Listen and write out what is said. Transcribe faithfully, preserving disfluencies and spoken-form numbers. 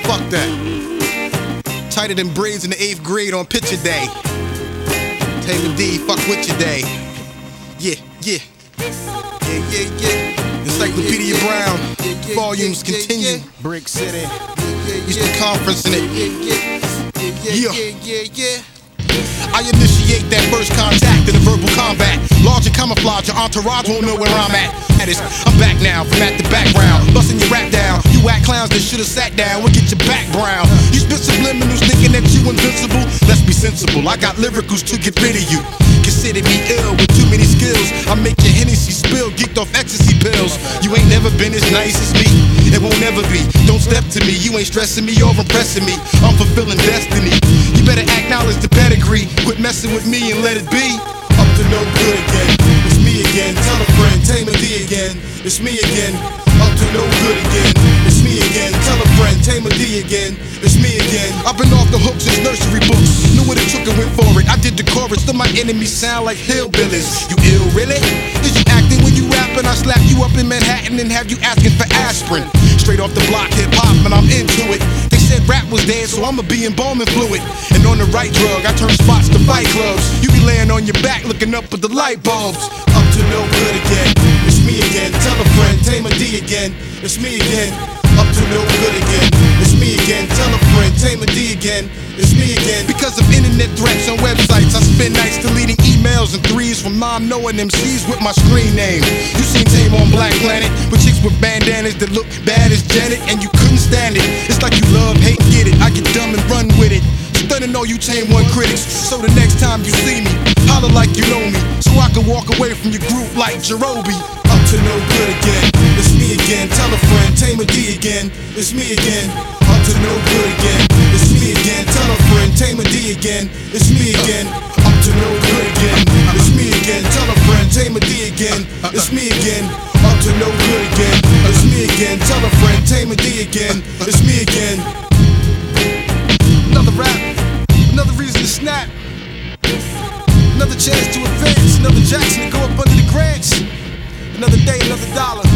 fuck that. Tighter than braids in the eighth grade on picture day. Tamer D, fuck with your day. Yeah, yeah. Yeah, yeah, yeah. Encyclopedia Brown, volumes continue. Brick City. Eastern Conference in it. Yeah, yeah, yeah. I initiate that first contact in a verbal combat. Larger camouflage, your entourage won't know where I'm at. That is, I'm back now from at the background, busting your rap down. You whack clowns that should've sat down and get your back brown. You spit subliminals thinking that you invincible. Let's be sensible, I got lyricals to get rid of you. Consider me ill with too many skills. I make your Hennessy spill, geeked off ecstasy pills. You ain't never been as nice as me, it won't never be. Don't step to me, you ain't stressing me or impressing me. I'm fulfilling destiny. You better acknowledge the pedigree. Quit messing with me and let it be. Up to no good again. It's me again. Tell a friend, Tamer D again. It's me again. Up to no good again. It's me again. Tell a friend, Tamer D again. It's me again. I've been off the hook since nursery books. Knew what it took and went for it. I did the chorus, still my enemies sound like hillbillies. You ill, really? Is you acting when you rapping? I slap you up in Manhattan and have you asking for aspirin. Straight off the block, hip hop, and I'm into it. They said rap was dead, so I'ma be embalming fluid. And on the right drug, I turn spots to fight clubs. You be laying on your back, looking up at the light bulbs. Up to no good again. It's me again. Tell a friend, Tamer D again. It's me again. Up to no good again. It's me again. Tell a friend, Tamer D again. It's me again. Because of internet threats on websites, I spend nights deleting emails and threes from mom knowing M Cs with my screen name. You seen Tame on Black Planet with chicks with bandanas that look bad as Janet, and you couldn't stand it. It's like you love, hate, get it. I get dumb and run with it. Stunning all you Tame One critics. So the next time you see me, holler like you know me, so I can walk away from your group like Jerobi. Up to no good again. It's me again. Tell a friend, Tamer D again. It's me again. Up to no good again. It's me again. Tell a friend, Tamer D again. It's me again. Up to no good again. It's me again. Tell a friend, Tamer D again. It's me again. Up to no good again. It's me again. Tell a friend, Tamer D again. It's me again. Another rap, another reason to snap, another chance to advance, another Jackson to go up under the grants, another day, another dollar.